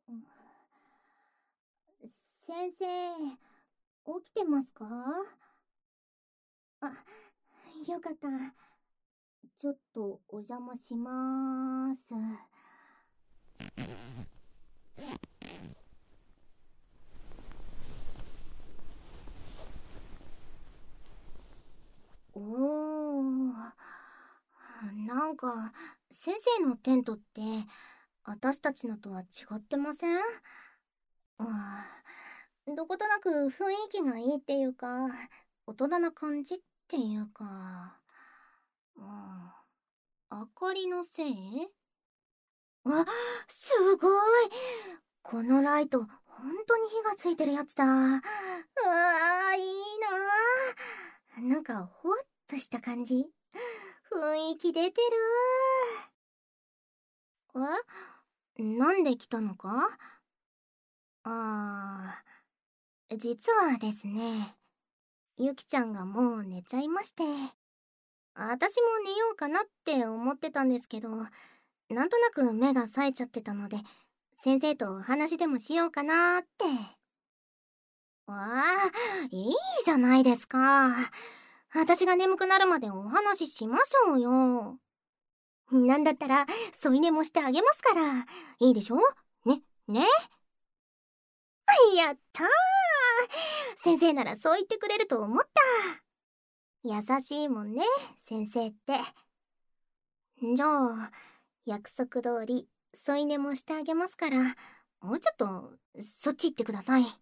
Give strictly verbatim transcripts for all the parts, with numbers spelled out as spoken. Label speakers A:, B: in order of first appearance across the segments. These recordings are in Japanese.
A: 先生、起きてますか？あ、よかった。ちょっとお邪魔しまーす。おー、なんか、先生のテントって、私たちのとは違ってません？あー、どことなく雰囲気がいいっていうか、大人な感じっていうか、うん、明かりのせい？あ、すごい！このライト、本当に火がついてるやつだ。うわー、いいなー。なんか、ほわっとした感じ。雰囲気出てる。え、なんで来たのか？あー、実はですね、ゆきちゃんがもう寝ちゃいまして、私も寝ようかなって思ってたんですけど、なんとなく目が冴えちゃってたので、先生とお話でもしようかなーって。わあ、いいじゃないですか。私が眠くなるまでお話ししましょうよ。なんだったら添い寝もしてあげますから。いいでしょ？ね、ね。やったー。先生ならそう言ってくれると思った。優しいもんね、先生って。じゃあ、約束通り添い寝もしてあげますから、もうちょっとそっち行ってください。も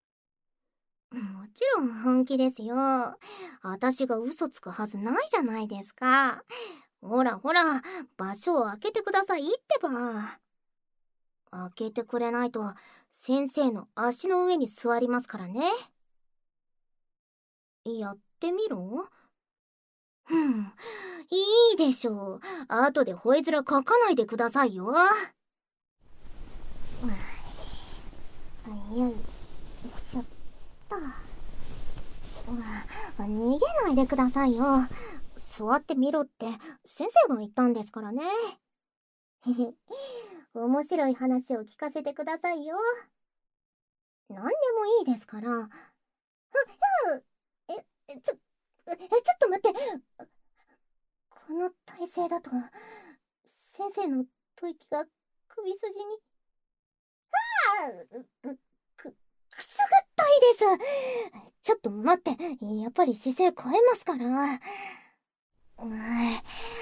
A: ちろん本気ですよ。私が嘘つくはずないじゃないですか。ほらほら、場所を空けてくださいってば。開けてくれないと先生の足の上に座りますからね。やってみろ。うん、いいでしょう。後で吠え面かかないでくださいよ。よいしょっと。逃げないでくださいよ。座ってみろって先生が言ったんですからね。へへ、面白い話を聞かせてくださいよ。何でもいいですから。ふ、ふ、え、えちょ、え、ちょっと待って。この体勢だと、先生の吐息が首筋に。ああ、く、く、くすぐったいです。ちょっと待って。やっぱり姿勢変えますから。うい、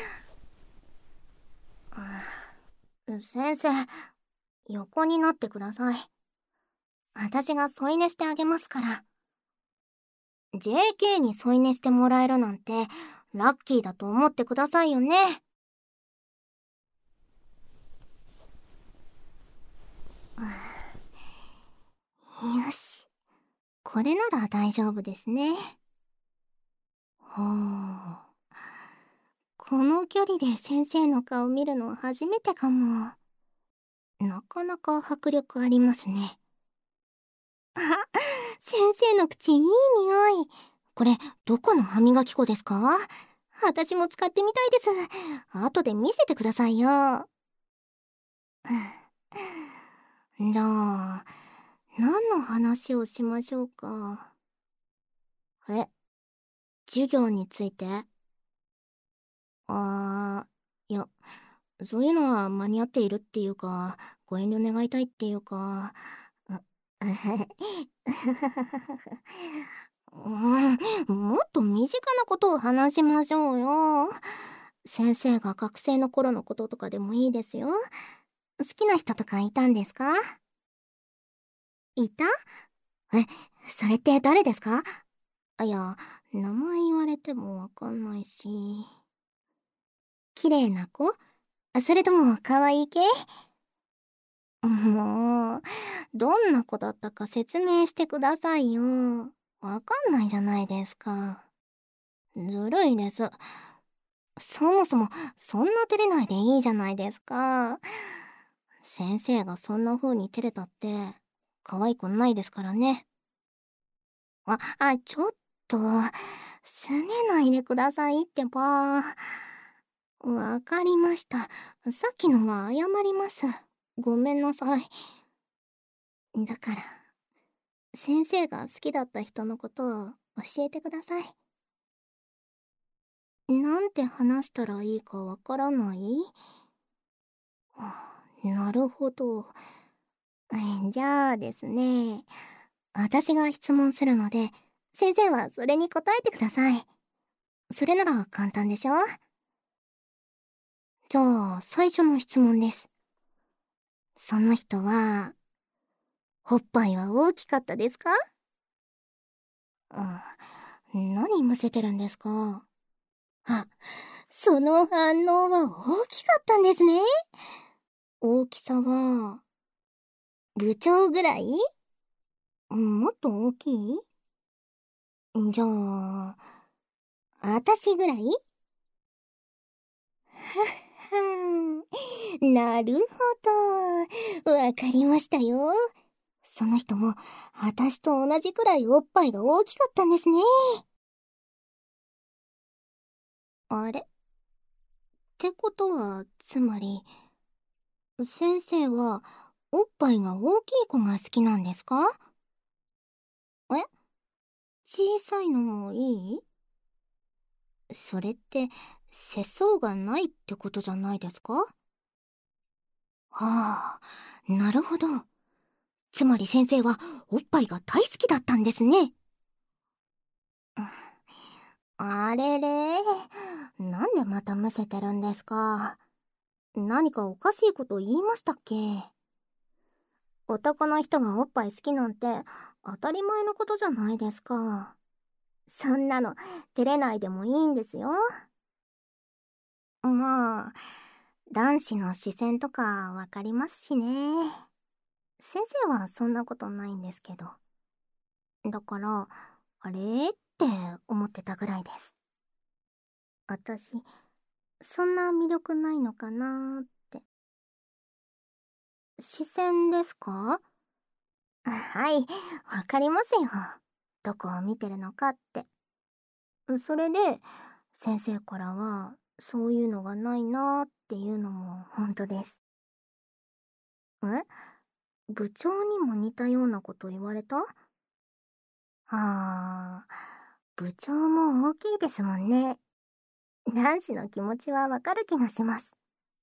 A: 先生、横になってください。私が添い寝してあげますから。ジェーケー に添い寝してもらえるなんて、ラッキーだと思ってくださいよね。よし。これなら大丈夫ですね。ほう。この距離で先生の顔見るのは初めてかも。なかなか迫力ありますね。あ、先生の口いい匂い。これ、どこの歯磨き粉ですか？私も使ってみたいです。後で見せてくださいよ。じゃあ、何の話をしましょうか。え、授業について？あー、いや、そういうのは間に合っているっていうか、ご遠慮願いたいっていうか、ううん、もっと身近なことを話しましょうよ。先生が学生の頃のこととかでもいいですよ。好きな人とかいたんですか？いた？え、それって誰ですか？あ、いや、名前言われてもわかんないし。綺麗な子？それとも可愛い系？もう、どんな子だったか説明してくださいよ。わかんないじゃないですか。ずるいです。そもそも、そんな照れないでいいじゃないですか。先生がそんな風に照れたって、可愛くないですからね。あ、あ、ちょっと、すねないでくださいってば。わかりました。さっきのは謝ります。ごめんなさい。 だから、先生が好きだった人のことを教えてください。なんて話したらいいかわからない？あ、なるほど。えじゃあですね、私が質問するので、先生はそれに答えてください。それなら簡単でしょ？じゃあ、最初の質問です。その人は、おっぱいは大きかったですか？うん、何むせてるんですか？あ、その反応は大きかったんですね。大きさは、部長ぐらい？もっと大きい？じゃあ、あたしぐらい？はん、なるほど。わかりましたよ。その人も、あたしと同じくらいおっぱいが大きかったんですね。あれ？ってことは、つまり、先生は、おっぱいが大きい子が好きなんですか？え？小さいのもいい？それって、節操がないってことじゃないですか？はあ、なるほど。つまり先生はおっぱいが大好きだったんですね。あれれ、なんでまたむせてるんですか？何かおかしいこと言いましたっけ？男の人がおっぱい好きなんて当たり前のことじゃないですか。そんなの照れないでもいいんですよ。まあ、男子の視線とかわかりますしね。先生はそんなことないんですけど。だから、あれって思ってたぐらいです。私、そんな魅力ないのかなーって。視線ですか？はい、わかりますよ。どこを見てるのかって。それで、先生からは、そういうのがないなーっていうのも本当です。え？部長にも似たようなこと言われた？あー、部長も大きいですもんね。男子の気持ちはわかる気がします。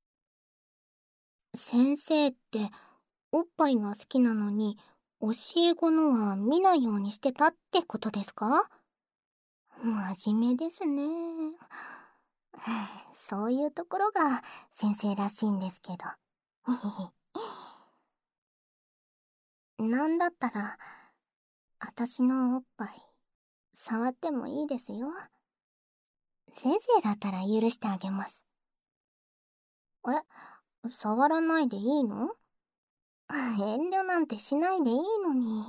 A: 先生って、おっぱいが好きなのに、教え子のは見ないようにしてたってことですか？真面目ですね。そういうところが先生らしいんですけど。なんだったら、あたしのおっぱい、触ってもいいですよ。先生だったら許してあげます。え、触らないでいいの？遠慮なんてしないでいいのに。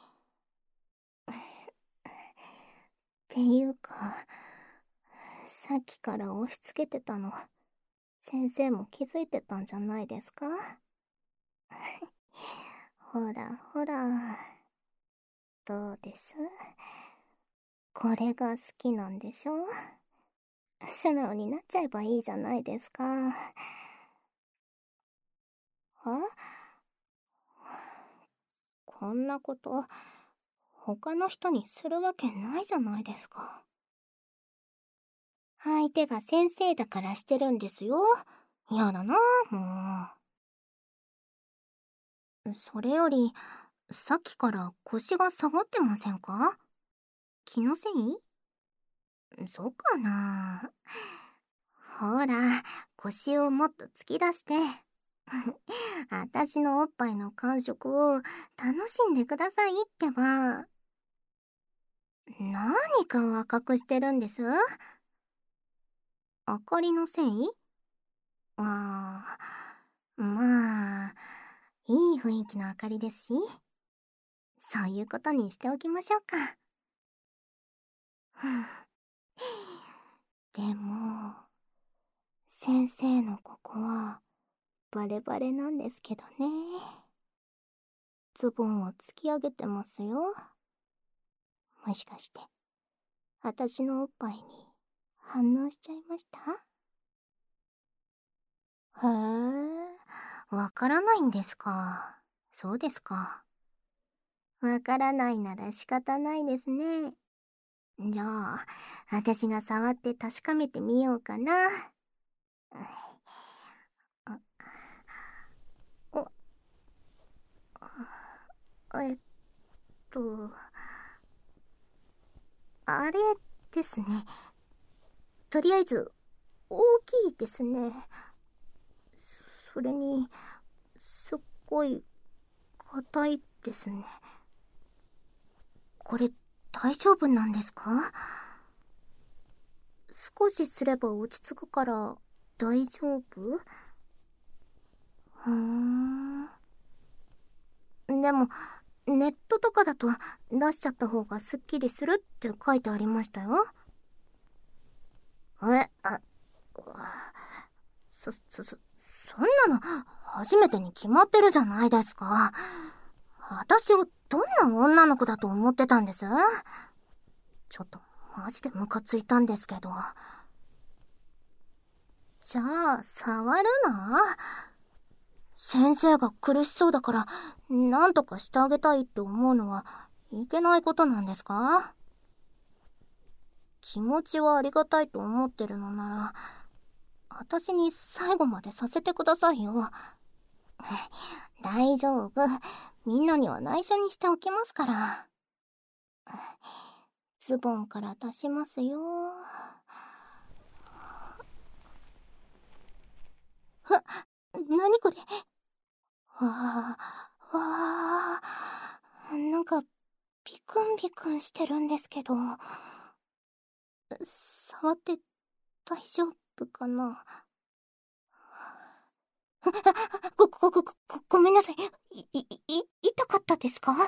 A: っていうか、さっきから押し付けてたの、先生も気づいてたんじゃないですか？ほらほら、どうです？これが好きなんでしょ？素直になっちゃえばいいじゃないですか。あ、こんなこと、他の人にするわけないじゃないですか。相手が先生だからしてるんですよ。やだな、もう。それより、さっきから腰が下がってませんか？気のせい？そうかな。ほら、腰をもっと突き出して。あたしのおっぱいの感触を楽しんでくださいってば。何顔赤くしてるんです？明かりのせい？ああ、まあ、いい雰囲気の明かりですし、そういうことにしておきましょうか。ふん。でも、先生のここはバレバレなんですけどね。ズボンを突き上げてますよ。もしかして、私のおっぱいに反応しちゃいました？へえ、わからないんですか。そうですか。 わからないなら仕方ないですね。じゃあ、私が触って確かめてみようかな。あ、お、えっと、あれですね。とりあえず、大きいですね。それに、すっごい、硬いですね。これ、大丈夫なんですか？少しすれば落ち着くから、大丈夫？ふーん。でも、ネットとかだと出しちゃった方がスッキリするって書いてありましたよ。え、あ、そ、そ、そ、そんなの初めてに決まってるじゃないですか。私をどんな女の子だと思ってたんです？ちょっとマジでムカついたんですけど。じゃあ、触るな。先生が苦しそうだから、なんとかしてあげたいって思うのはいけないことなんですか？気持ちはありがたいと思ってるのなら、私に最後までさせてくださいよ。大丈夫。みんなには内緒にしておきますから。ズボンから出しますよ。は、なにこれ。わあ、わあ、なんか、ビクンビクンしてるんですけど。触って大丈夫かな？ご、ご、ご、ご、ごめんなさい。い、い、い、痛かったですか？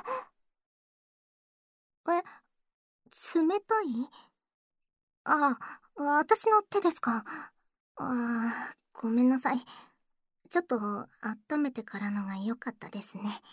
A: え、冷たい？ああ、私の手ですか？ああ、ごめんなさい。ちょっと温めてからのが良かったですね。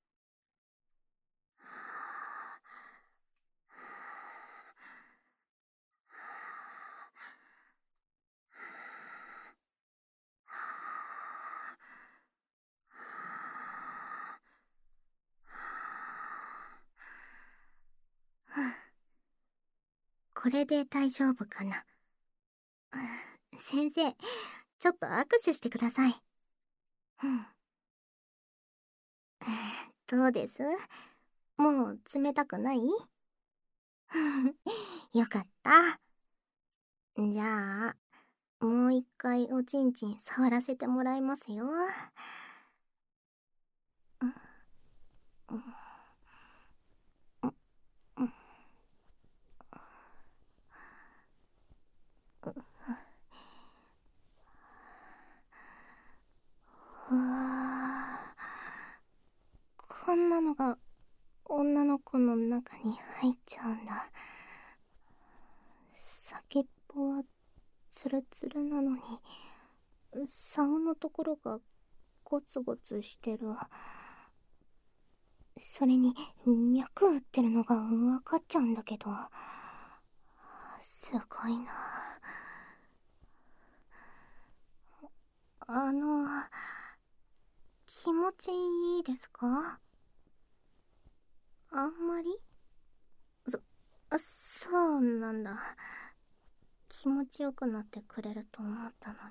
A: これで大丈夫かな？先生、ちょっと握手してください。うん。どうです？もう冷たくない？よかった。じゃあ、もう一回おちんちん触らせてもらいますよ。うわー、こんなのが女の子の中に入っちゃうんだ。先っぽはツルツルなのに、竿のところがゴツゴツしてる。それに脈打ってるのが分かっちゃうんだけど、すごいな。あの、気持ちいいですか？あんまり？そ、そうなんだ。気持ちよくなってくれると思ったのに。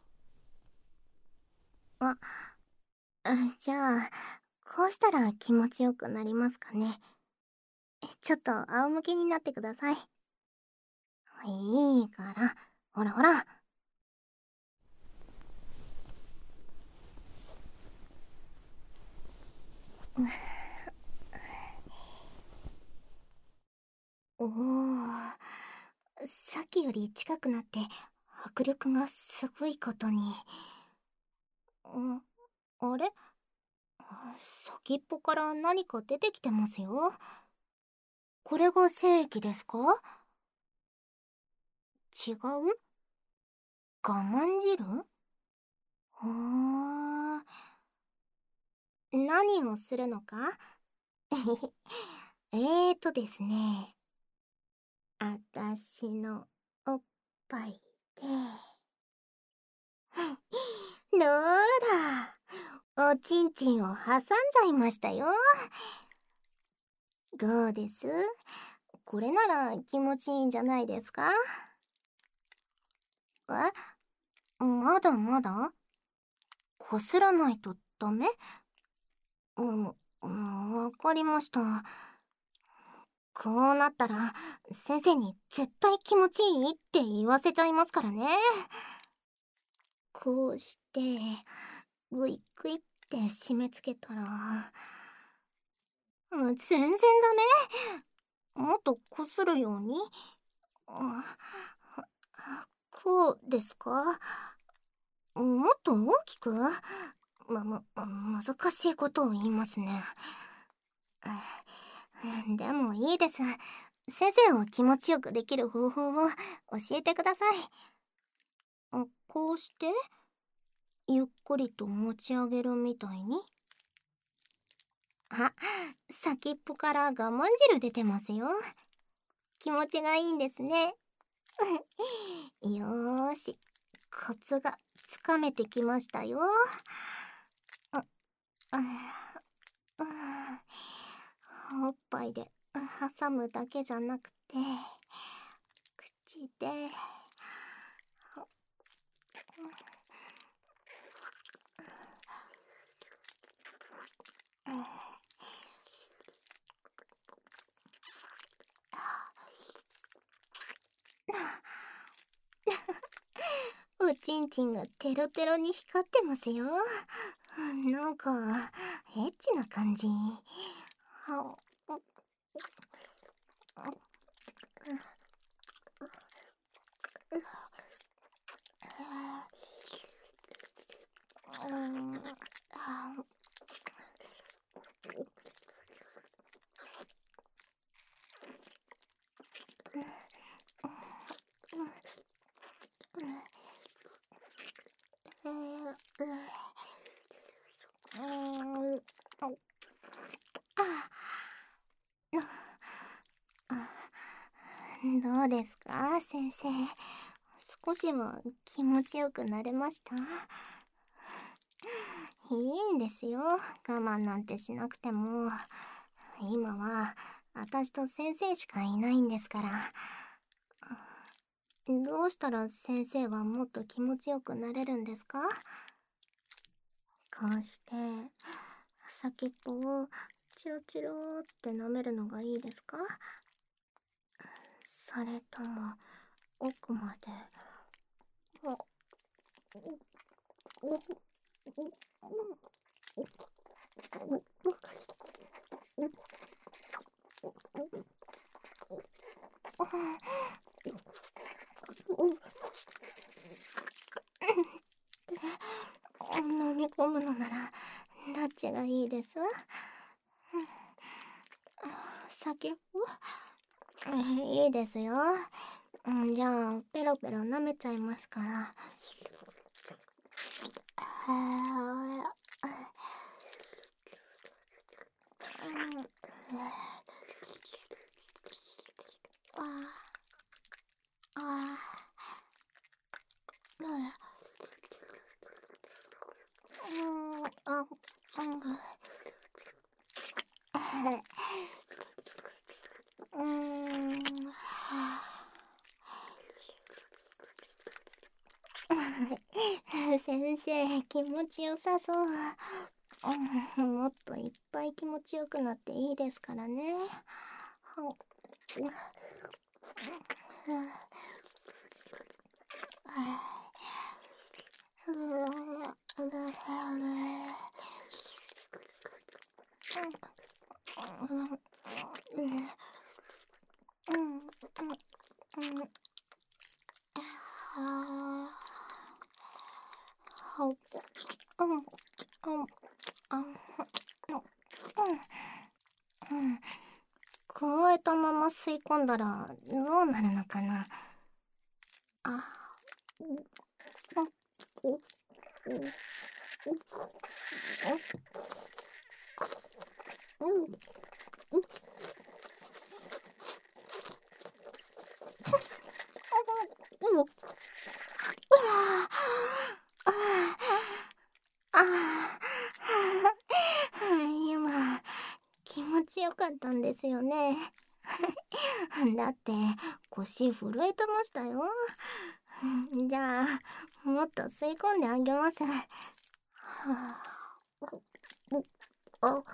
A: あ、じゃあ、こうしたら気持ちよくなりますかね。ちょっと仰向けになってください。いいから、ほらほら。おー、さっきより近くなって迫力がすごいことに。あ、あれ？先っぽから何か出てきてますよ。これが精液ですか？違う？我慢汁？ほー。何をするのか？えーとですね。あたしのおっぱいで。どうだ、おちんちんを挟んじゃいましたよ。 どうです？これなら気持ちいいんじゃないですか？え、まだまだこすらないとダメ？うん、うん、わかりました。こうなったら、先生に絶対気持ちいいって言わせちゃいますからね。こうして、ぐいぐいって締め付けたら、うん、全然ダメ？もっとこするように？あ、こうですか？もっと大きく？ま、ま、難しいことを言いますね。でもいいです。先生を気持ちよくできる方法を教えてください。あ、こうしてゆっくりと持ち上げるみたいに。あ、先っぽから我慢汁出てますよ。気持ちがいいんですね。よーし、コツがつかめてきましたよ。あ、あ、あ、おっぱいで挟むだけじゃなくて、口で。おちんちんがテロテロに光ってますよ。なんか、エッチな感じ。はうんあうんどうですか、先生。少しは気持ちよくなれました？いいんですよ。我慢なんてしなくても。今は、私と先生しかいないんですから。どうしたら先生はもっと気持ちよくなれるんですか？こうして、先っぽをチロチロって舐めるのがいいですか？それとも、奥まで。飲み込むのならどっちがいいです？先っぽ？いいですよ。じゃあペロペロ舐めちゃいますから。うーん先生、気持ちよさそう。もっといっぱい気持ちよくなっていいですからね。加えたまま吸い込んだらどうなるのかな。あ、今気持ちよかったんですよね。だって腰震えてましたよ。じゃあもっと吸い込んであげます。はあ、あ、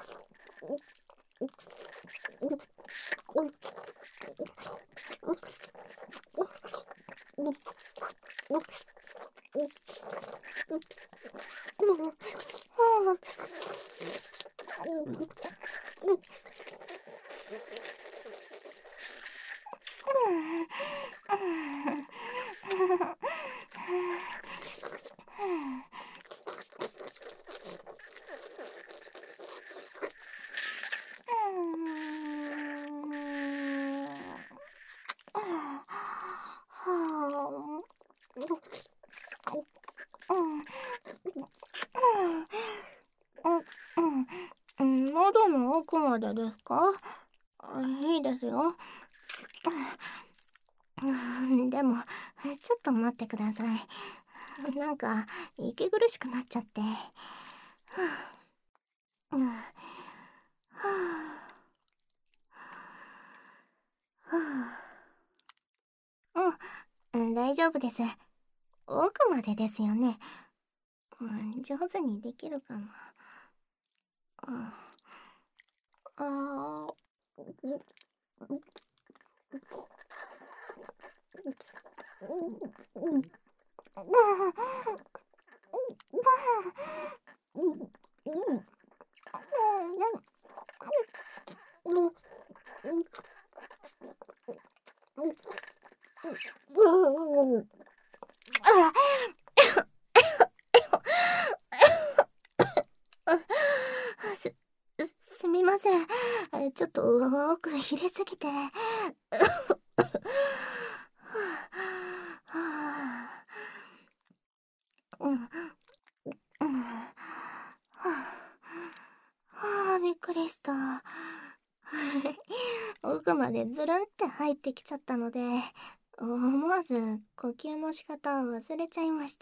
A: 喉の奥までですか？いいですよ。でもちょっと待ってください。なんか息苦しくなっちゃって。うん、大丈夫です。奥までですよね。うん、上手にできるかな。うん、あーす、すみません。ちょっと奥入れすぎて。うん、うん、はあ、びっくりした。奥までズルンって入ってきちゃったので、思わず呼吸の仕方を忘れちゃいました。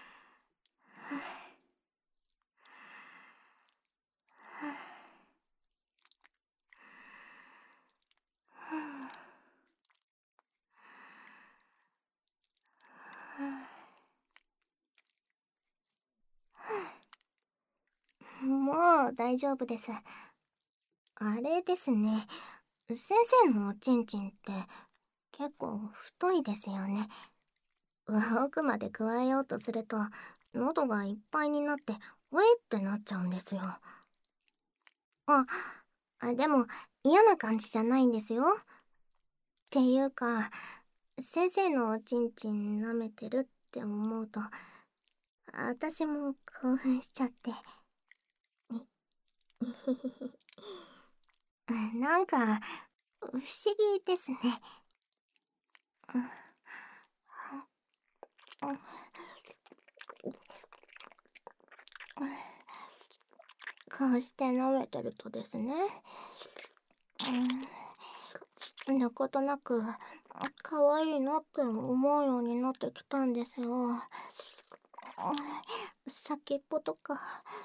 A: もう大丈夫です。あれですね。先生のおちんちんって結構太いですよね。奥まで加えようとすると喉がいっぱいになっておえってなっちゃうんですよ。あ、あでも嫌な感じじゃないんですよ。っていうか、先生のおちんちん舐めてるって思うと私も興奮しちゃって。なんか不思議ですね。こうして舐めてるとですね、なことなく可愛いなって思うようになってきたんですよ。先っぽとか、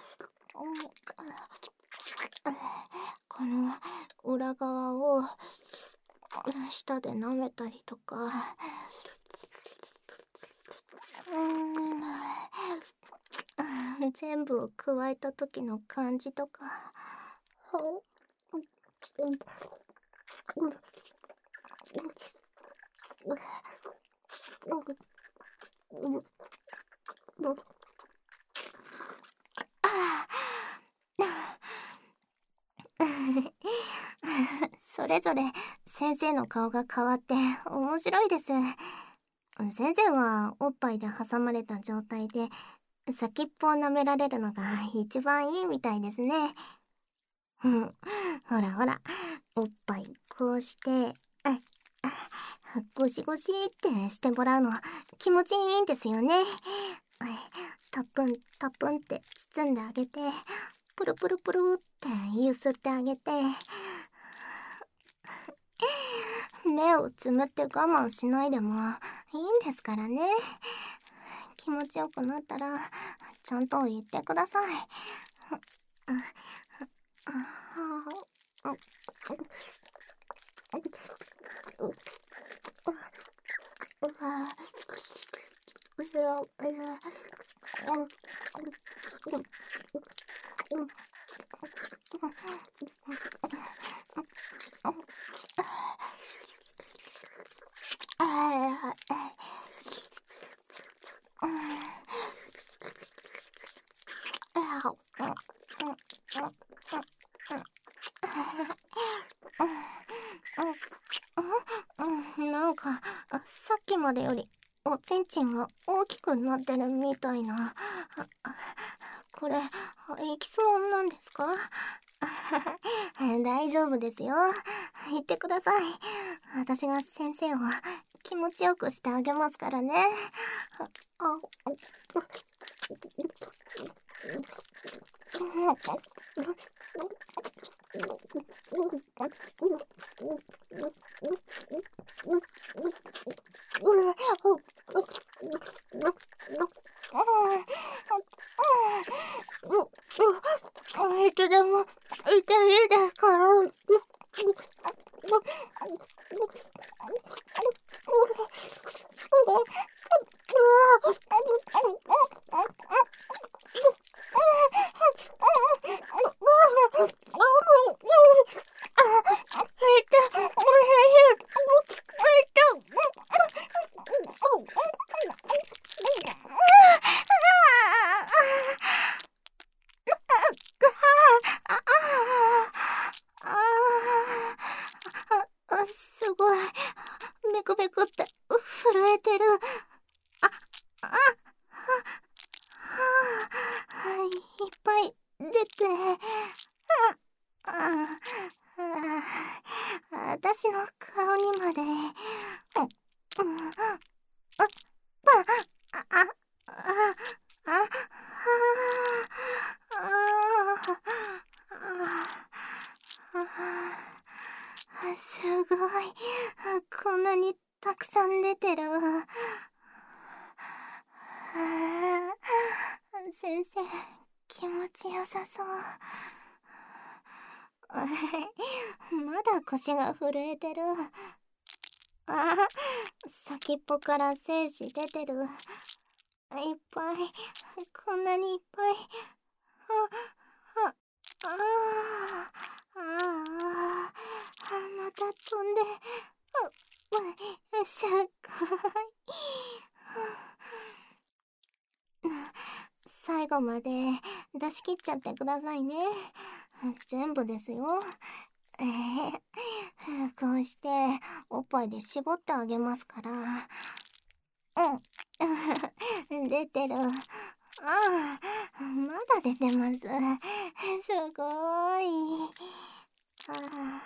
A: この裏側を舌で舐めたりとか、うん、全部を加えた時の感じとか。それぞれ先生の顔が変わって面白いです。先生はおっぱいで挟まれた状態で先っぽを舐められるのが一番いいみたいですね。うん、ほらほら、おっぱいこうして、あ、あ、ゴシゴシってしてもらうの気持ちいいんですよね。タプンタプンって包んであげて、プルプルプルってゆすってあげて、目をつむって我慢しないでもいいんですからね。気持ちよくなったらちゃんと言ってください。 なんか、さっきまでよりおちんちんが大きくなってるみたいな。これ、いきそうなんですか？大丈夫ですよ。言ってください。私が先生を気持ちよくしてあげますからね。あ、いつでもいていいですから。すごい。ベクベクって震えてる。あ、あ、は、は、いっぱい出て。あ、あ、あ、私の顔にまで。うん、あ、あ、あ、あ、あ、あ、すごい。こんなにたくさん出てる。先生、気持ちよさそう。まだ腰が震えてる。あ、先っぽから精子出てる。いっぱい、こんなにいっぱい。あ、あ、ああ、ああ、また飛んで。すっごい。最後まで出し切っちゃってくださいね。全部ですよ。えー、こうしておっぱいで絞ってあげますから。うん。出てる。ああ、まだ出てます。すごーい。ああ、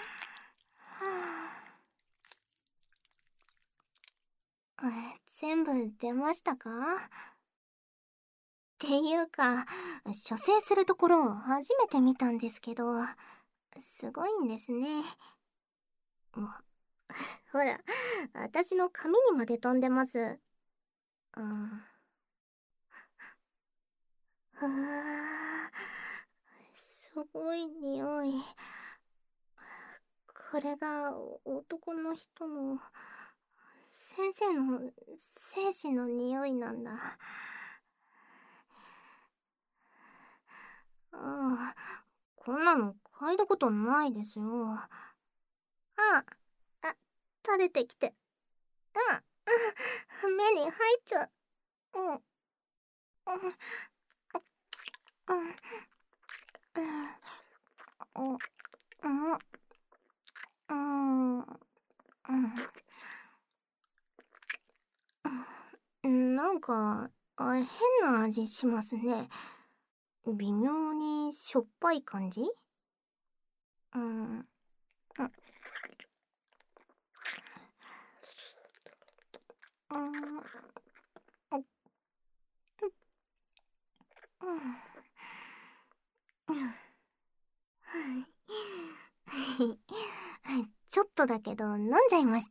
A: はあ、全部出ましたか？っていうか、射精するところを初めて見たんですけど、すごいんですね。ほら、私の髪にまで飛んでます。うん。はあ、すごい匂い。これが男の人の先生の精子の匂いなんだ。ああ、こんなの嗅いだことないですよ。あ、あ、垂れてきて。あ、目に入っちゃう。うん、うん、うん、うん、うん、うん、うん。なんか、あ、変な味しますね。微妙にしょっぱい感じ？うん。うん。うん。うん。はい。ちょっとだけど飲んじゃいました。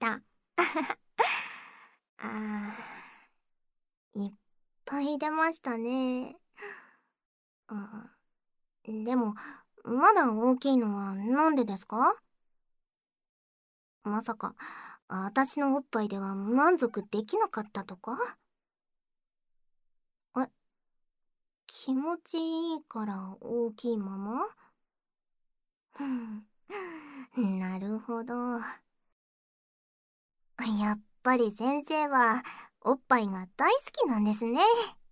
A: あー、いっぱい出ましたね。あ、でも、 まだ大きいのはなんでですか？まさか、私のおっぱいでは満足できなかったとか？え、気持ちいいから大きいまま？うん、なるほど。やっぱり先生はおっぱいが大好きなんですね。